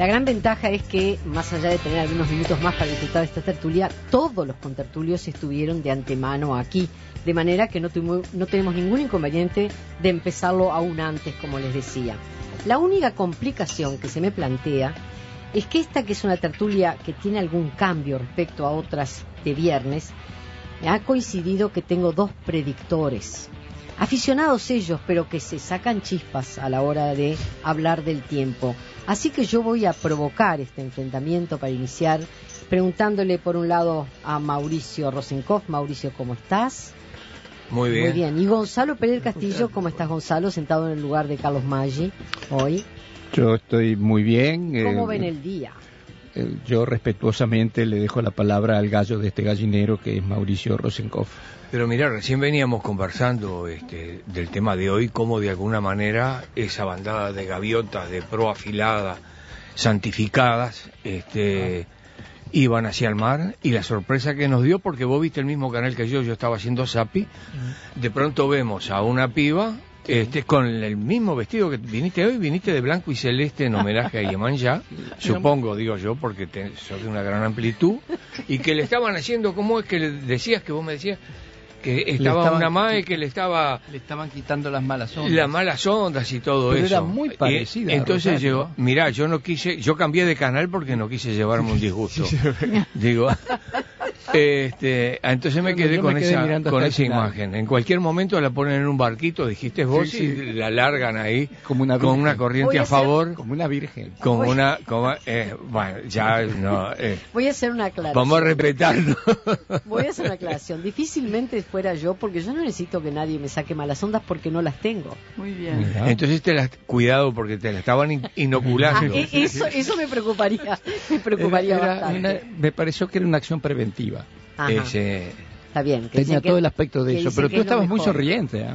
La gran ventaja es que, más allá de tener algunos minutos más para disfrutar de esta tertulia, todos los contertulios estuvieron de antemano aquí, de manera que no tenemos ningún inconveniente de empezarlo aún antes, como les decía. La única complicación que se me plantea es que esta, que es una tertulia que tiene algún cambio respecto a otras de viernes, ha coincidido que tengo dos predictores, aficionados ellos, pero que se sacan chispas a la hora de hablar del tiempo. Así que yo voy a provocar este enfrentamiento para iniciar preguntándole por un lado a Mauricio Rosenkopf. Mauricio, ¿cómo estás? Muy bien. Muy bien. Y Gonzalo Pérez Castillo, ¿cómo estás, Gonzalo? Sentado en el lugar de Carlos Maggi hoy. Yo estoy muy bien. ¿Cómo ven el día? Yo respetuosamente le dejo la palabra al gallo de este gallinero, que es Mauricio Rosenkopf. Pero mira, recién veníamos conversando del tema de hoy, cómo de alguna manera esa bandada de gaviotas de pro afilada, santificadas, iban hacia el mar, y la sorpresa que nos dio, porque vos viste el mismo canal que yo estaba haciendo zapi, de pronto vemos a una piba con el mismo vestido que viniste hoy, viniste de blanco y celeste en homenaje a Iemanjá, supongo, digo yo, porque sos de una gran amplitud, y que le estaban haciendo, ¿cómo es que le decías, que vos me decías? Que estaba una mae que le estaban quitando las malas ondas. Las malas ondas y todo pero eso. Era muy parecida. Entonces yo, mirá, yo cambié de canal porque no quise llevarme un disgusto. Digo, entonces me quedé con esa imagen. En cualquier momento la ponen en un barquito, dijiste vos, sí. Y la largan ahí con una corriente a favor, como una virgen. Bueno, ya no. Voy a hacer una aclaración. Vamos a respetarlo. Voy a hacer una aclaración. Difícilmente fuera yo, porque yo no necesito que nadie me saque malas ondas porque no las tengo. Muy bien. Entonces cuidado, porque te las estaban inoculando. Eso me preocuparía. Bastante. Me pareció que era una acción preventiva. Está bien. Tenía todo el aspecto de eso, pero tú estabas muy sonriente.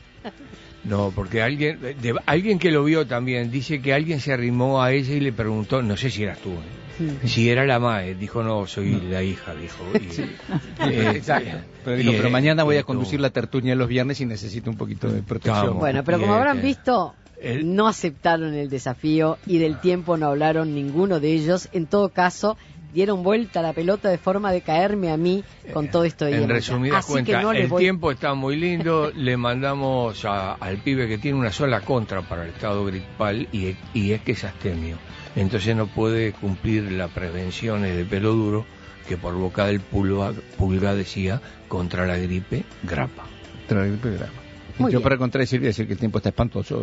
No, porque alguien que lo vio también dice que alguien se arrimó a ella y le preguntó, no sé si eras tú, si era la mae. Dijo, no, soy la hija, dijo. Exacto. Pero mañana voy a conducir la tertulia los viernes y necesito un poquito de protección. Bueno, pero como habrán visto, no aceptaron el desafío y del tiempo no hablaron ninguno de ellos. En todo caso, dieron vuelta la pelota de forma de caerme a mí con todo esto de En resumidas cuentas, tiempo está muy lindo. Le mandamos al pibe que tiene una sola contra para el estado gripal y es que es astemio. Entonces no puede cumplir las prevenciones de pelo duro que por boca del Pulga decía contra la gripe grapa. Contra la gripe grapa. Yo para contradecir voy a decir que el tiempo está espantoso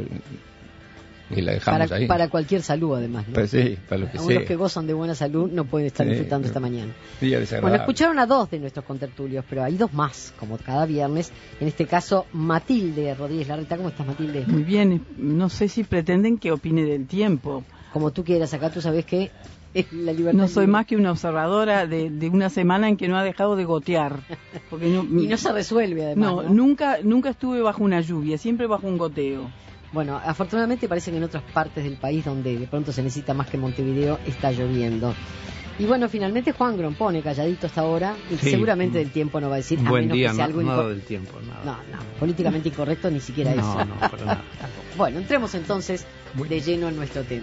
y la dejamos ahí. Para cualquier salud, además, ¿no? Pues sí, para lo que sea. Los que gozan de buena salud no pueden estar disfrutando esta mañana. Bueno, escucharon a dos de nuestros contertulios, pero hay dos más, como cada viernes. En este caso, Matilde Rodríguez Larreta. ¿Cómo estás, Matilde? Muy bien. No sé si pretenden que opine del tiempo. Como tú quieras, acá tú sabes que es la libertad. No soy más que una observadora de una semana en que no ha dejado de gotear. Porque y no se resuelve, además. No, nunca estuve bajo una lluvia, siempre bajo un goteo. Bueno, afortunadamente parece que en otras partes del país donde de pronto se necesita más que Montevideo está lloviendo. Y bueno, finalmente Juan Grompone, calladito hasta ahora, y seguramente del tiempo no va a decir. Buen día, nada del tiempo, nada. No, políticamente incorrecto ni siquiera eso. No, para nada. Bueno, entremos entonces de lleno en nuestro tema.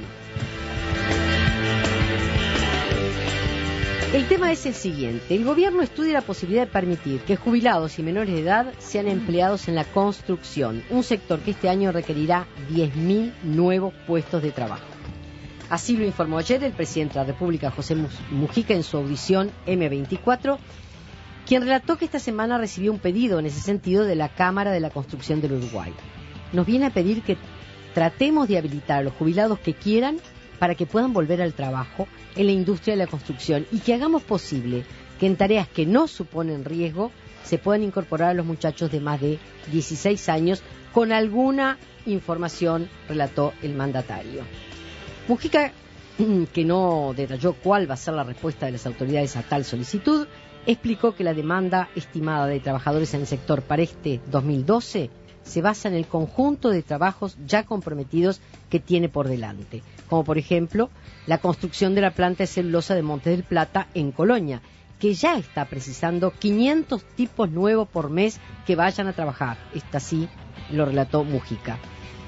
El tema es el siguiente. El gobierno estudia la posibilidad de permitir que jubilados y menores de edad sean empleados en la construcción, un sector que este año requerirá 10.000 nuevos puestos de trabajo. Así lo informó ayer el presidente de la República, José Mujica, en su audición M24, quien relató que esta semana recibió un pedido en ese sentido de la Cámara de la Construcción del Uruguay. Nos viene a pedir que tratemos de habilitar a los jubilados que quieran para que puedan volver al trabajo en la industria de la construcción y que hagamos posible que en tareas que no suponen riesgo se puedan incorporar a los muchachos de más de 16 años con alguna información, relató el mandatario. Mujica, que no detalló cuál va a ser la respuesta de las autoridades a tal solicitud, explicó que la demanda estimada de trabajadores en el sector para este 2012 se basa en el conjunto de trabajos ya comprometidos que tiene por delante, como por ejemplo la construcción de la planta de celulosa de Montes del Plata en Colonia, que ya está precisando 500 tipos nuevos por mes que vayan a trabajar. Esta sí lo relató Mujica.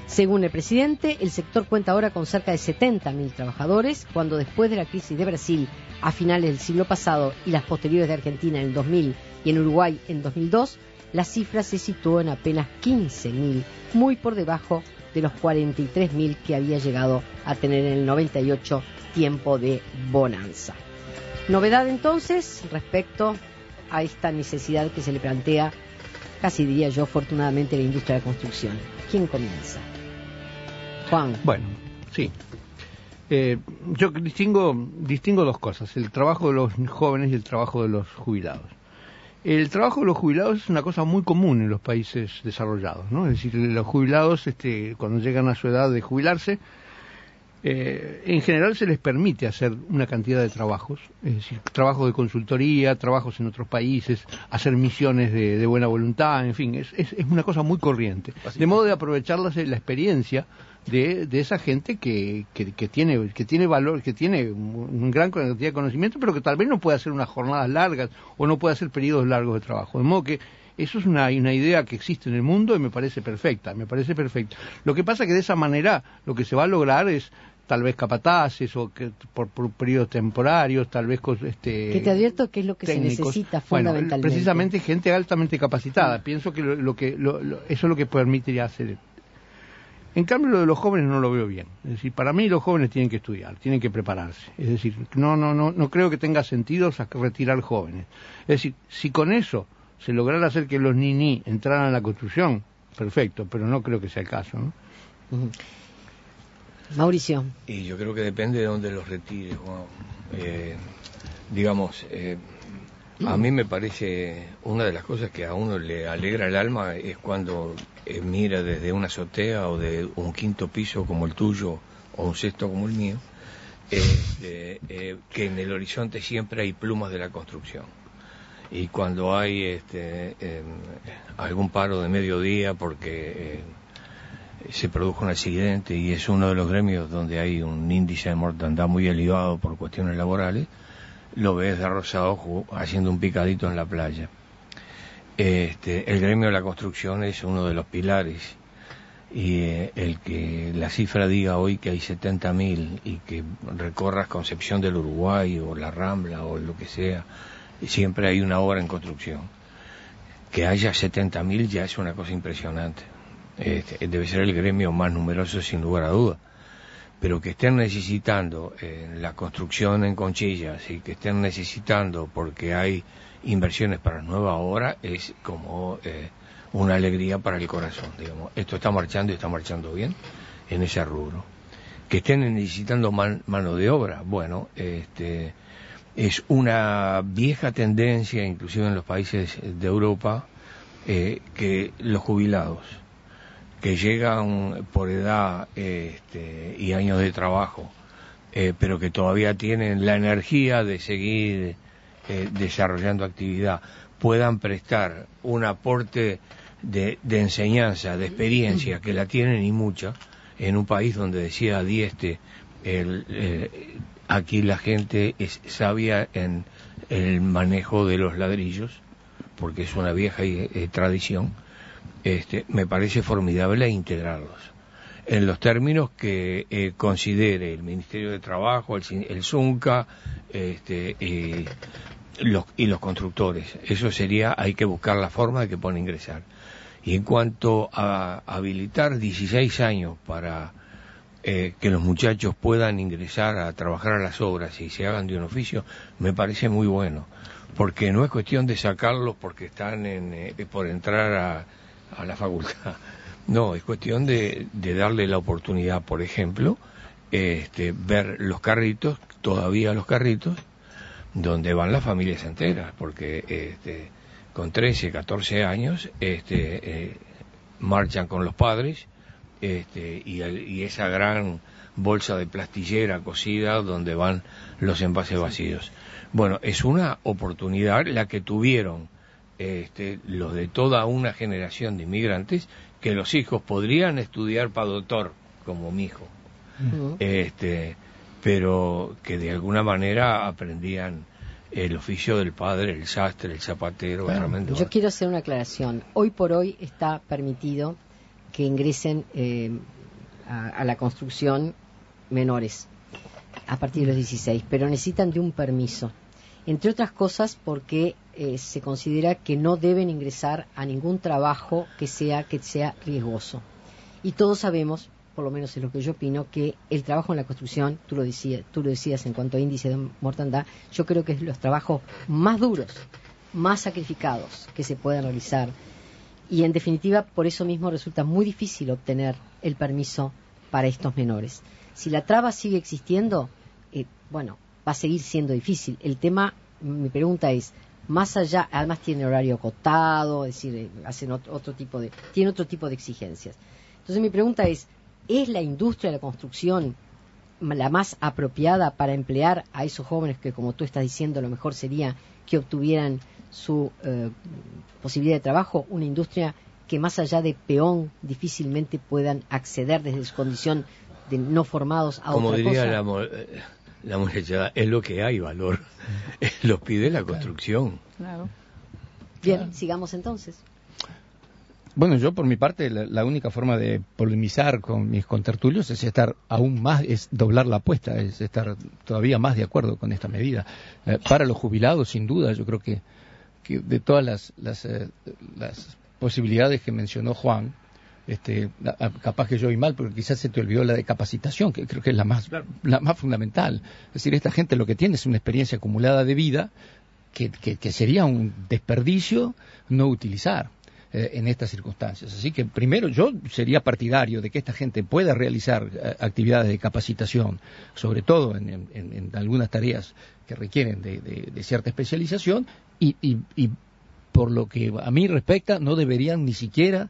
Según el presidente, el sector cuenta ahora con cerca de 70.000 trabajadores, cuando después de la crisis de Brasil a finales del siglo pasado y las posteriores de Argentina en el 2000 y en Uruguay en 2002, la cifra se situó en apenas 15.000, muy por debajo de los 43.000 que había llegado a tener en el 98, tiempo de bonanza. Novedad entonces respecto a esta necesidad que se le plantea, casi diría yo, afortunadamente, a la industria de la construcción. ¿Quién comienza? Juan. Bueno, sí. Yo distingo dos cosas, el trabajo de los jóvenes y el trabajo de los jubilados. El trabajo de los jubilados es una cosa muy común en los países desarrollados, ¿no? Es decir, los jubilados, cuando llegan a su edad de jubilarse, en general se les permite hacer una cantidad de trabajos, es decir, trabajos de consultoría, trabajos en otros países, hacer misiones de buena voluntad, en fin, es una cosa muy corriente. De modo de aprovechar la experiencia de esa gente que tiene valor, que tiene un gran cantidad de conocimiento, pero que tal vez no puede hacer unas jornadas largas o no puede hacer periodos largos de trabajo. De modo que eso es una idea que existe en el mundo y me parece perfecta. Lo que pasa es que de esa manera lo que se va a lograr es tal vez capataces o que por periodos temporarios, tal vez que te advierto que es lo que técnicos. Se necesita fundamentalmente. Bueno, precisamente gente altamente capacitada. Pienso que eso es lo que permitiría hacer. En cambio, lo de los jóvenes no lo veo bien. Es decir, para mí los jóvenes tienen que estudiar, tienen que prepararse. Es decir, no creo que tenga sentido retirar jóvenes. Es decir, si con eso se lograra hacer que los niní entraran a la construcción, perfecto, pero no creo que sea el caso, ¿no? Uh-huh. Mauricio. Y yo creo que depende de dónde los retire, Juan. A mí me parece una de las cosas que a uno le alegra el alma es cuando mira desde una azotea o de un quinto piso como el tuyo o un sexto como el mío, que en el horizonte siempre hay plumas de la construcción. Y cuando hay algún paro de mediodía porque se produjo un accidente y es uno de los gremios donde hay un índice de mortandad muy elevado por cuestiones laborales, lo ves de rosado haciendo un picadito en la playa. El gremio de la construcción es uno de los pilares y el que la cifra diga hoy que hay 70.000 y que recorras Concepción del Uruguay o la Rambla o lo que sea, siempre hay una obra en construcción. Que haya 70.000 ya es una cosa impresionante. Debe ser el gremio más numeroso sin lugar a duda, pero que estén necesitando la construcción en Conchillas y que estén necesitando porque hay inversiones para nueva obra es como una alegría para el corazón, digamos. Esto está marchando y está marchando bien en ese rubro. Que estén necesitando mano de obra, bueno, es una vieja tendencia, inclusive en los países de Europa, que los jubilados que llegan por edad y años de trabajo, pero que todavía tienen la energía de seguir desarrollando actividad, puedan prestar un aporte de enseñanza, de experiencia, que la tienen y mucha, en un país donde decía Dieste, aquí la gente es sabia en el manejo de los ladrillos, porque es una vieja tradición. Me parece formidable integrarlos en los términos que considere el Ministerio de Trabajo, el ZUNCA y los constructores. Eso sería, hay que buscar la forma de que puedan ingresar. Y en cuanto a habilitar 16 años para que los muchachos puedan ingresar a trabajar a las obras y se hagan de un oficio, me parece muy bueno, porque no es cuestión de sacarlos porque están por entrar a la facultad. No, es cuestión de darle la oportunidad, por ejemplo, ver los carritos, todavía los carritos, donde van las familias enteras, porque con 13, 14 años marchan con los padres y esa gran bolsa de plastillera cosida donde van los envases vacíos. Bueno, es una oportunidad la que tuvieron los de toda una generación de inmigrantes, que los hijos podrían estudiar para doctor, como mi hijo, pero que de alguna manera aprendían el oficio del padre, el sastre, el zapatero. Yo quiero hacer una aclaración. Hoy por hoy está permitido que ingresen a la construcción menores a partir de los 16, pero necesitan de un permiso, entre otras cosas porque se considera que no deben ingresar a ningún trabajo que sea riesgoso. Y todos sabemos, por lo menos es lo que yo opino, que el trabajo en la construcción, tú lo decías en cuanto a índice de mortandad, yo creo que es los trabajos más duros, más sacrificados que se pueden realizar. Y en definitiva, por eso mismo resulta muy difícil obtener el permiso para estos menores. Si la traba sigue existiendo, va a seguir siendo difícil. El tema, mi pregunta es, más allá, además tiene horario acotado, es decir, hacen tiene otro tipo de exigencias. Entonces mi pregunta es la industria de la construcción la más apropiada para emplear a esos jóvenes que, como tú estás diciendo, lo mejor sería que obtuvieran su posibilidad de trabajo, una industria que más allá de peón difícilmente puedan acceder desde su condición de no formados a como otra diría cosa? la muchachada, es lo que hay valor, los pide la construcción. Claro. Bien, sigamos entonces. Bueno, yo por mi parte, la única forma de polemizar con mis contertulios es estar aún más, es doblar la apuesta, es estar todavía más de acuerdo con esta medida. Para los jubilados, sin duda, yo creo que de todas las posibilidades que mencionó Juan, capaz que yo oí mal, porque quizás se te olvidó la de capacitación, que creo que es la más fundamental. Es decir, esta gente lo que tiene es una experiencia acumulada de vida que sería un desperdicio no utilizar en estas circunstancias. Así que primero yo sería partidario de que esta gente pueda realizar actividades de capacitación, sobre todo en algunas tareas que requieren de cierta especialización, y por lo que a mí respecta no deberían ni siquiera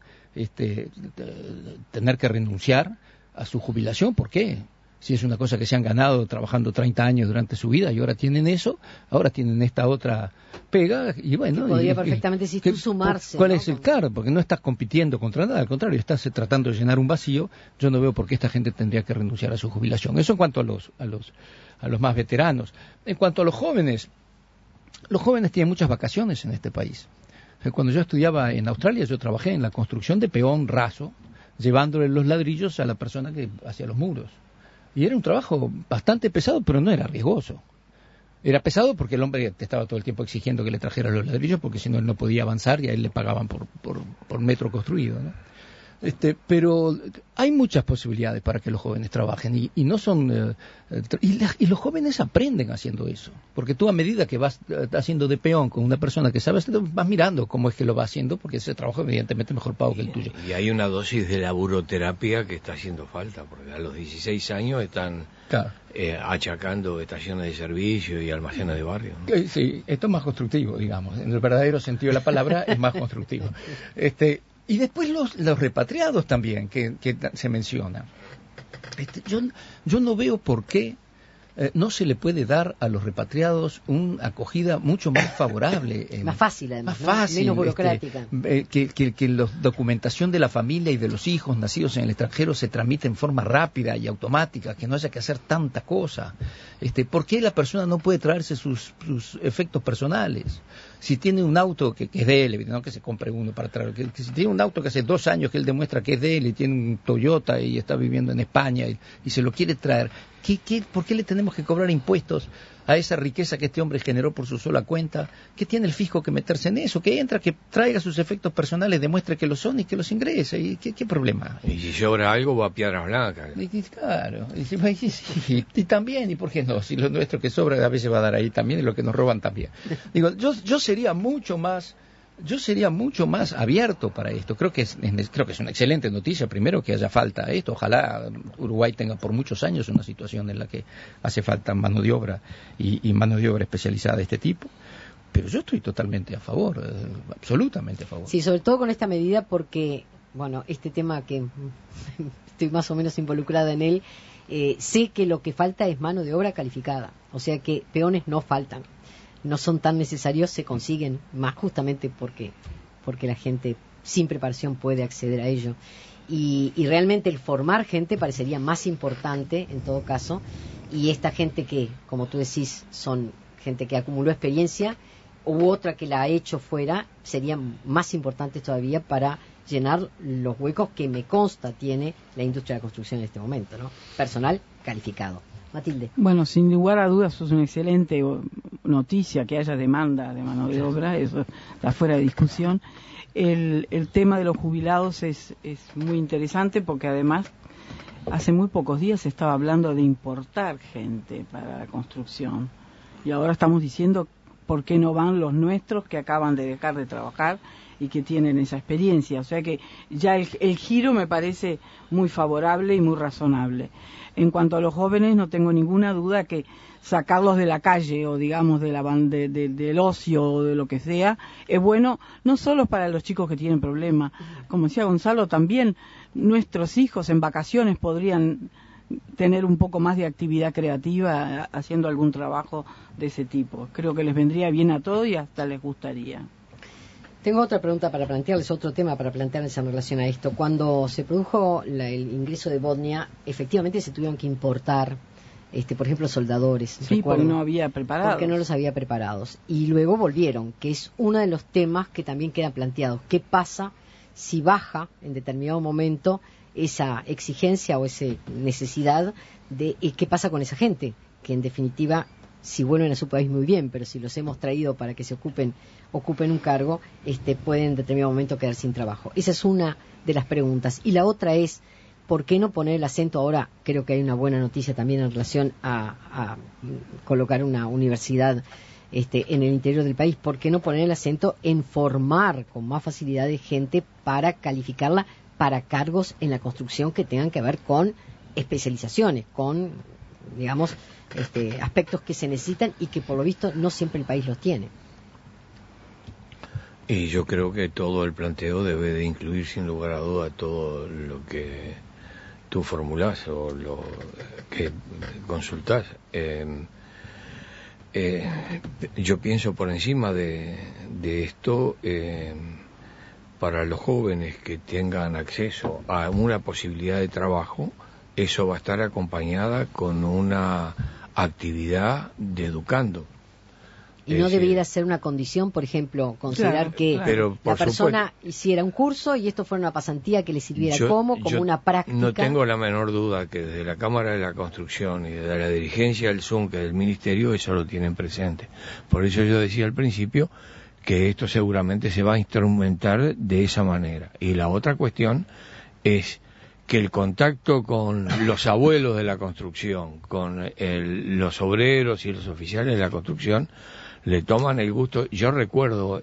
tener que renunciar a su jubilación. ¿Por qué? Si es una cosa que se han ganado trabajando 30 años durante su vida y ahora tienen eso, ahora tienen esta otra pega, y bueno... Podría perfectamente sumarse. ¿Cuál ¿no? es el claro? Porque no estás compitiendo contra nada, al contrario, estás tratando de llenar un vacío. Yo no veo por qué esta gente tendría que renunciar a su jubilación. Eso en cuanto a los más veteranos. En cuanto a los jóvenes tienen muchas vacaciones en este país. Cuando yo estudiaba en Australia, yo trabajé en la construcción de peón raso, llevándole los ladrillos a la persona que hacía los muros. Y era un trabajo bastante pesado, pero no era riesgoso. Era pesado porque el hombre te estaba todo el tiempo exigiendo que le trajera los ladrillos, porque si no él no podía avanzar y a él le pagaban por metro construido, ¿no? Pero hay muchas posibilidades para que los jóvenes trabajen y no son y los jóvenes aprenden haciendo eso, porque tú a medida que vas haciendo de peón con una persona que sabe hacerlo, vas mirando cómo es que lo va haciendo, porque ese trabajo evidentemente es mejor pago que el tuyo. Y hay una dosis de laburoterapia que está haciendo falta, porque a los 16 años están achacando estaciones de servicio y almacenes de barrio, ¿no? Sí, esto es más constructivo, digamos, en el verdadero sentido de la palabra es más constructivo. Y después los repatriados también, que se menciona. Yo no veo por qué no se le puede dar a los repatriados una acogida mucho más favorable. Más fácil, además, más fácil, menos burocrática. Que la documentación de la familia y de los hijos nacidos en el extranjero se tramite en forma rápida y automática, que no haya que hacer tanta cosa. ¿Por qué la persona no puede traerse sus efectos personales? Si tiene un auto que es de él, no que se compre uno para traerlo, que si tiene un auto que hace 2 años que él demuestra que es de él y tiene un Toyota y está viviendo en España y se lo quiere traer, ¿por qué le tenemos que cobrar impuestos a esa riqueza que este hombre generó por su sola cuenta? ¿Qué tiene el fisco que meterse en eso? Que entra, que traiga sus efectos personales, demuestre que lo son y que los ingrese. ¿Y qué problema? Y si sobra algo va a Piedras Blancas. Claro. Y también, ¿y por qué no? Si lo nuestro que sobra a veces va a dar ahí también y lo que nos roban también. Digo, yo sería mucho más abierto para esto. Creo que es una excelente noticia, primero, que haya falta esto. Ojalá Uruguay tenga por muchos años una situación en la que hace falta mano de obra y mano de obra especializada de este tipo. Pero yo estoy totalmente a favor, absolutamente a favor. Sí, sobre todo con esta medida porque, bueno, este tema que estoy más o menos involucrada en él, sé que lo que falta es mano de obra calificada. O sea que peones no faltan. No son tan necesarios, se consiguen más justamente porque la gente sin preparación puede acceder a ello. Y realmente el formar gente parecería más importante en todo caso, y esta gente que, como tú decís, son gente que acumuló experiencia, u otra que la ha hecho fuera, serían más importantes todavía para llenar los huecos que me consta tiene la industria de la construcción en este momento, ¿no? Personal calificado. Matilde. Bueno, sin lugar a dudas es una excelente noticia que haya demanda de mano de obra, eso está fuera de discusión. El tema de los jubilados es muy interesante porque además hace muy pocos días se estaba hablando de importar gente para la construcción y ahora estamos diciendo por qué no van los nuestros que acaban de dejar de trabajar y que tienen esa experiencia. O sea que ya el giro me parece muy favorable y muy razonable. En cuanto a los jóvenes, no tengo ninguna duda que sacarlos de la calle o digamos del ocio o de lo que sea, es bueno no solo para los chicos que tienen problemas. Como decía Gonzalo, también nuestros hijos en vacaciones podrían tener un poco más de actividad creativa haciendo algún trabajo de ese tipo. Creo que les vendría bien a todos y hasta les gustaría. Tengo otra pregunta para plantearles, otro tema para plantearles en relación a esto. Cuando se produjo el ingreso de Bosnia, efectivamente se tuvieron que importar, por ejemplo, soldadores. Sí, porque no había preparados. Porque no los había preparados. Y luego volvieron, que es uno de los temas que también quedan planteados. ¿Qué pasa si baja en determinado momento esa exigencia o esa necesidad de qué pasa con esa gente? Que en definitiva, si vuelven a su país muy bien, pero si los hemos traído para que se ocupen un cargo, pueden en determinado momento quedar sin trabajo. Esa es una de las preguntas. Y la otra es, ¿por qué no poner el acento ahora? Creo que hay una buena noticia también en relación a colocar una universidad en el interior del país. ¿Por qué no poner el acento en formar con más facilidad de gente para calificarla para cargos en la construcción que tengan que ver con especializaciones, con, digamos, aspectos que se necesitan y que por lo visto no siempre el país los tiene? Y yo creo que todo el planteo debe de incluir sin lugar a duda todo lo que tú formulás o lo que consultás. Yo pienso por encima de esto, para los jóvenes que tengan acceso a una posibilidad de trabajo, eso va a estar acompañada con una actividad de educando. Y no debería ser una condición, por ejemplo, considerar que la persona hiciera un curso y esto fuera una pasantía que le sirviera como una práctica. No tengo la menor duda que desde la Cámara de la Construcción y desde la dirigencia del SUNCE, del Ministerio, eso lo tienen presente. Por eso yo decía al principio que esto seguramente se va a instrumentar de esa manera. Y la otra cuestión es que el contacto con los abuelos de la construcción, con los obreros y los oficiales de la construcción, le toman el gusto. Yo recuerdo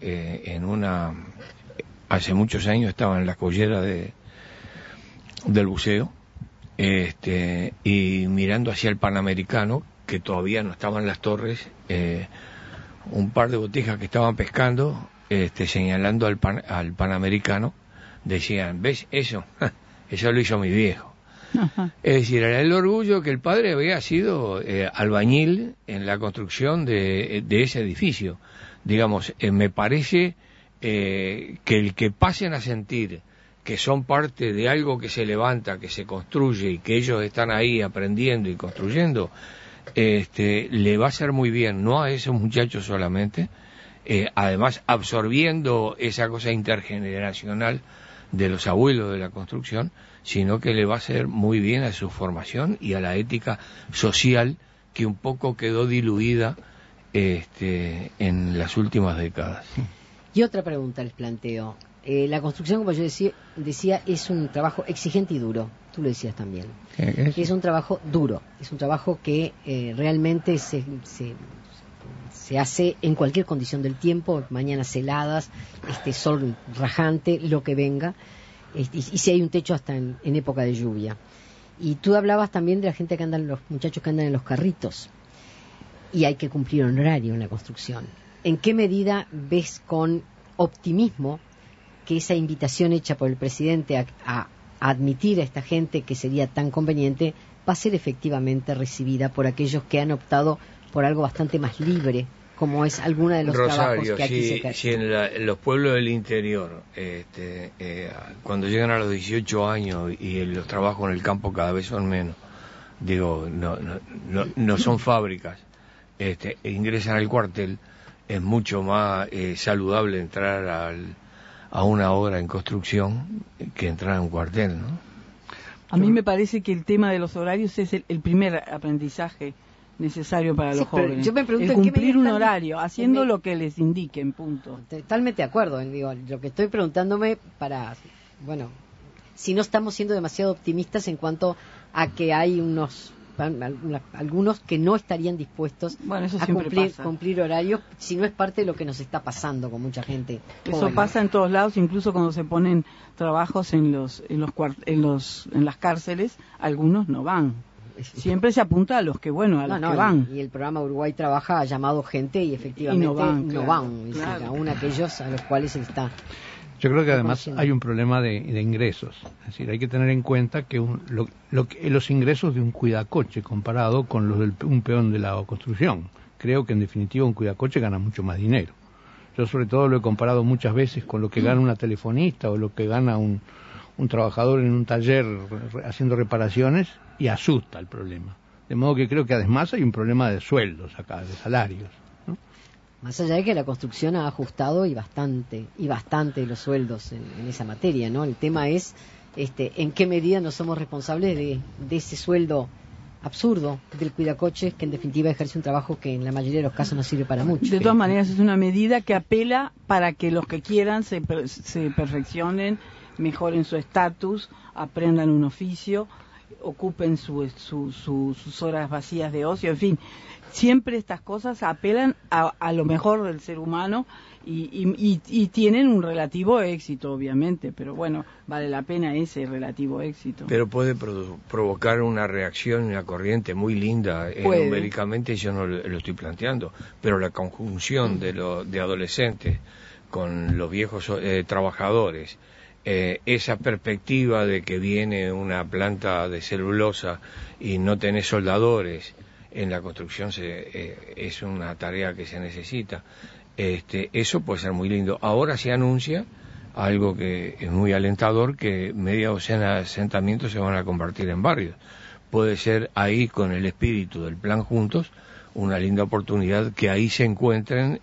hace muchos años estaba en la escollera del buceo, y mirando hacia el Panamericano, que todavía no estaban las torres, un par de botijas que estaban pescando, señalando al Panamericano, decían, ¿ves eso? Eso lo hizo mi viejo. Ajá. Es decir, era el orgullo que el padre había sido albañil en la construcción de ese edificio. Digamos, me parece que el que pasen a sentir que son parte de algo que se levanta, que se construye y que ellos están ahí aprendiendo y construyendo, le va a hacer muy bien, no a esos muchachos solamente, además absorbiendo esa cosa intergeneracional de los abuelos de la construcción, sino que le va a hacer muy bien a su formación y a la ética social que un poco quedó diluida en las últimas décadas. Y otra pregunta les planteo. La construcción, como yo decía, es un trabajo exigente y duro. Tú lo decías también. Es un trabajo duro, es un trabajo que realmente se hace en cualquier condición del tiempo, mañanas heladas, sol rajante, lo que venga, y si hay un techo hasta en época de lluvia. Y tú hablabas también de la gente los muchachos que andan en los carritos, y hay que cumplir un horario en la construcción. ¿En qué medida ves con optimismo que esa invitación hecha por el presidente a admitir a esta gente que sería tan conveniente va a ser efectivamente recibida por aquellos que han optado por algo bastante más libre, como es alguna de los trabajos que aquí se caen? Si en los pueblos del interior, cuando llegan a los 18 años y los trabajos en el campo cada vez son menos, digo, no son fábricas, ingresan al cuartel es mucho más saludable entrar a una obra en construcción que entrar a un cuartel, ¿no? A mí me parece que el tema de los horarios es el primer aprendizaje necesario para los jóvenes. Yo me pregunto el cumplir un horario, haciendo lo que les indiquen, punto. Totalmente de acuerdo. Digo, lo que estoy preguntándome bueno, si no estamos siendo demasiado optimistas en cuanto a que hay algunos que no estarían dispuestos a cumplir horarios, si no es parte de lo que nos está pasando con mucha gente. Eso pasa en todos lados, incluso cuando se ponen trabajos en las cárceles, algunos no van. Siempre se apunta a los que van. Y el programa Uruguay Trabaja ha llamado gente y efectivamente no van. Claro. Aún aquellos a los cuales se está. Yo creo que además hay un problema de ingresos. Es decir, hay que tener en cuenta que los ingresos de un cuidacoche comparado con los de un peón de la construcción. Creo que en definitiva un cuidacoche gana mucho más dinero. Yo sobre todo lo he comparado muchas veces con lo que gana una telefonista o lo que gana un trabajador en un taller haciendo reparaciones, y asusta el problema. De modo que creo que además hay un problema de sueldos acá, de salarios, ¿no? Más allá de que la construcción ha ajustado y bastante los sueldos en esa materia, ¿no? El tema es en qué medida no somos responsables de ese sueldo absurdo del cuidacoches, que en definitiva ejerce un trabajo que en la mayoría de los casos no sirve para mucho. De todas maneras es una medida que apela para que los que quieran se perfeccionen, mejoren su estatus, aprendan un oficio, ocupen sus horas vacías de ocio, en fin, siempre estas cosas apelan a lo mejor del ser humano y tienen un relativo éxito, obviamente, pero bueno, vale la pena ese relativo éxito. Pero puede provocar una reacción, una corriente muy linda, numéricamente yo no lo estoy planteando, pero la conjunción de adolescentes con los viejos trabajadores, esa perspectiva de que viene una planta de celulosa y no tenés soldadores en la construcción, es una tarea que se necesita. Eso puede ser muy lindo. Ahora se anuncia algo que es muy alentador, que media docena de asentamientos se van a convertir en barrios. Puede ser ahí, con el espíritu del plan Juntos, una linda oportunidad que ahí se encuentren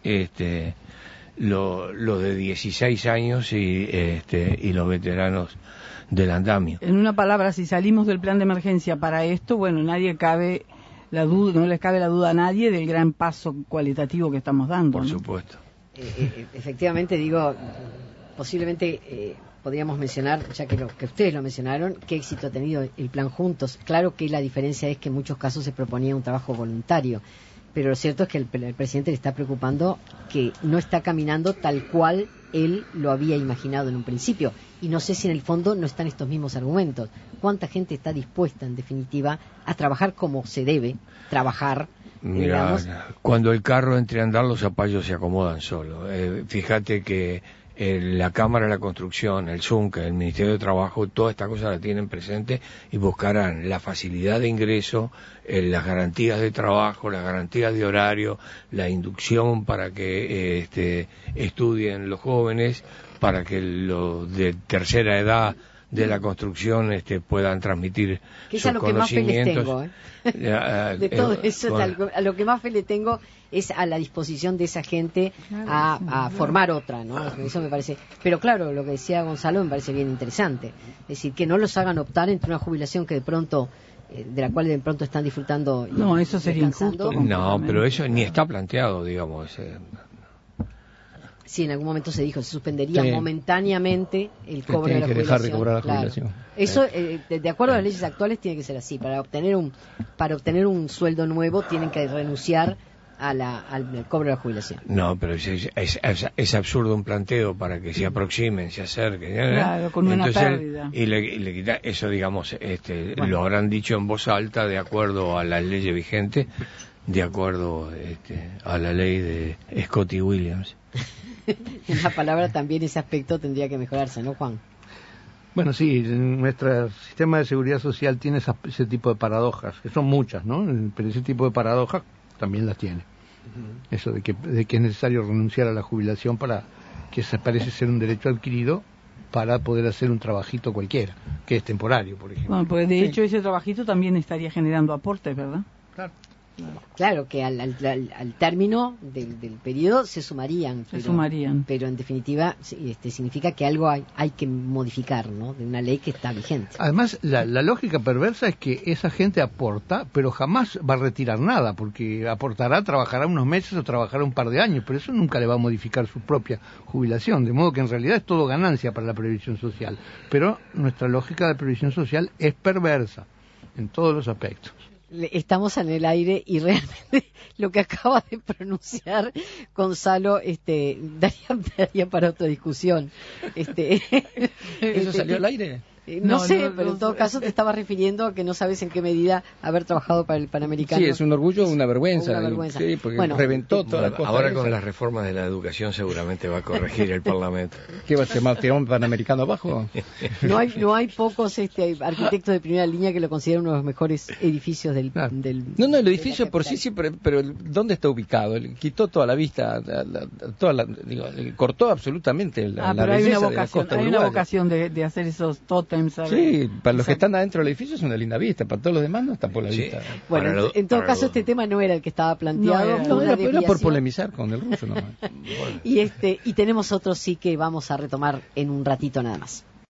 lo de 16 años y los veteranos del andamio. En una palabra, si salimos del plan de emergencia para esto, bueno, no les cabe la duda a nadie del gran paso cualitativo que estamos dando. Por supuesto. Efectivamente, posiblemente podríamos mencionar, ya que ustedes lo mencionaron, qué éxito ha tenido el plan Juntos. Claro que la diferencia es que en muchos casos se proponía un trabajo voluntario, pero lo cierto es que el presidente le está preocupando que no está caminando tal cual él lo había imaginado en un principio. Y no sé si en el fondo no están estos mismos argumentos. ¿Cuánta gente está dispuesta, en definitiva, a trabajar como se debe trabajar? Mira, cuando el carro entre a andar, los zapallos se acomodan solos. Fíjate que la Cámara de la Construcción, el ZUNCA, el Ministerio de Trabajo, todas estas cosas las tienen presente y buscarán la facilidad de ingreso, las garantías de trabajo, las garantías de horario, la inducción para que estudien los jóvenes, para que los de tercera edad de la construcción puedan transmitir sus conocimientos. De todo eso, a lo que más fe le tengo es a la disposición de esa gente a formar otra, ¿no? Eso me parece. Pero claro, lo que decía Gonzalo me parece bien interesante. Es decir, que no los hagan optar entre una jubilación que de pronto, de la cual de pronto están disfrutando. No, eso sería injusto. No, pero eso ni está planteado, digamos. Sí, en algún momento se dijo, se suspendería momentáneamente el cobro de la jubilación. Dejar de cobrar la jubilación. Eso, de acuerdo a las leyes actuales, tiene que ser así. Para obtener un sueldo nuevo, tienen que renunciar al cobro de la jubilación. No, pero es absurdo un planteo para que se aproximen, se acerquen. Claro, con una pérdida. Y le quita eso, digamos, lo habrán dicho en voz alta de acuerdo a las leyes vigentes, de acuerdo a la ley de Scotty Williams. En la palabra también ese aspecto tendría que mejorarse, ¿no, Juan? Bueno, sí, nuestro sistema de seguridad social tiene ese tipo de paradojas, que son muchas, ¿no? Pero ese tipo de paradojas también las tiene. Eso de que es necesario renunciar a la jubilación para que se parece ser un derecho adquirido para poder hacer un trabajito cualquiera, que es temporario, por ejemplo. Bueno, pues de hecho ese trabajito también estaría generando aportes, ¿verdad? Claro. Claro, que al término del periodo se sumarían. Pero en definitiva significa que algo hay que modificar, ¿no? De una ley que está vigente. Además, la lógica perversa es que esa gente aporta, pero jamás va a retirar nada, porque aportará, trabajará unos meses o trabajará un par de años, pero eso nunca le va a modificar su propia jubilación, de modo que en realidad es todo ganancia para la previsión social. Pero nuestra lógica de previsión social es perversa en todos los aspectos. Estamos en el aire y realmente lo que acaba de pronunciar Gonzalo daría para otra discusión. ¿Eso salió al aire? No sé, pero en todo caso te estaba refiriendo a que no sabes en qué medida haber trabajado para el Panamericano. Sí, es un orgullo o una vergüenza. Sí, porque reventó toda la cosa. Ahora con las reformas de la educación seguramente va a corregir el Parlamento. ¿Qué va a ser, tirar un Panamericano abajo? No hay pocos arquitectos de primera línea que lo consideren uno de los mejores edificios del... No, el edificio por sí, pero ¿dónde está ubicado? Quitó toda la vista, cortó absolutamente la belleza de la costa uruguaya. Hay una vocación de hacer esos tótems. Sí, para los que están adentro del edificio es una linda vista, para todos los demás no está por la vista. Bueno, en todo caso este tema no era el que estaba planteado. Era por polemizar con el ruso nomás. Y tenemos otro sí que vamos a retomar en un ratito nada más.